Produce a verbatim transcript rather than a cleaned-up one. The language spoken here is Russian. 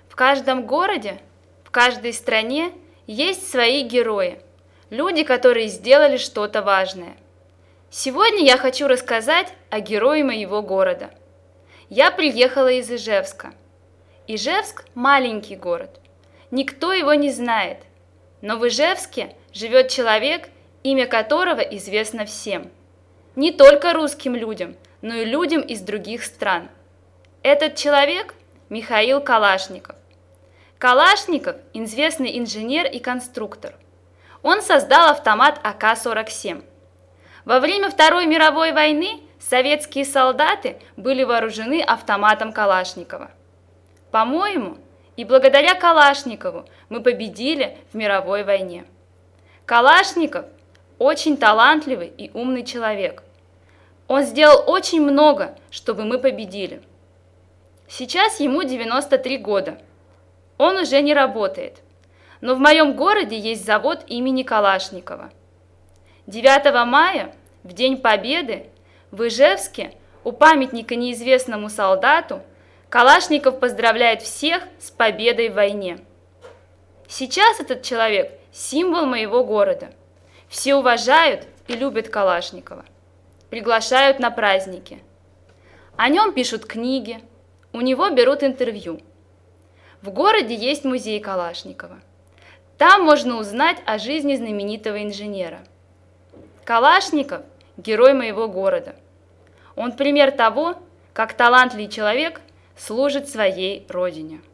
В каждом городе, в каждой стране есть свои герои, люди, которые сделали что-то важное. Сегодня я хочу рассказать о герое моего города. Я приехала из Ижевска. Ижевск – маленький город. Никто его не знает. Но в Ижевске живет человек, имя которого известно всем. Не только русским людям, но и людям из других стран. Этот человек – Михаил Калашников. Калашников – известный инженер и конструктор. Он создал автомат А К сорок семь. Во время Второй мировой войны советские солдаты были вооружены автоматом Калашникова. По-моему, и благодаря Калашникову мы победили в мировой войне. Калашников – очень талантливый и умный человек. Он сделал очень много, чтобы мы победили. Сейчас ему девяносто три года. Он уже не работает. Но в моем городе есть завод имени Калашникова. девятого мая, в День Победы, в Ижевске у памятника неизвестному солдату Калашников поздравляет всех с победой в войне. Сейчас этот человек – символ моего города. Все уважают и любят Калашникова. Приглашают на праздники. О нем пишут книги, у него берут интервью. В городе есть музей Калашникова. Там можно узнать о жизни знаменитого инженера. Калашников – герой моего города. Он пример того, как талантливый человек служит своей родине.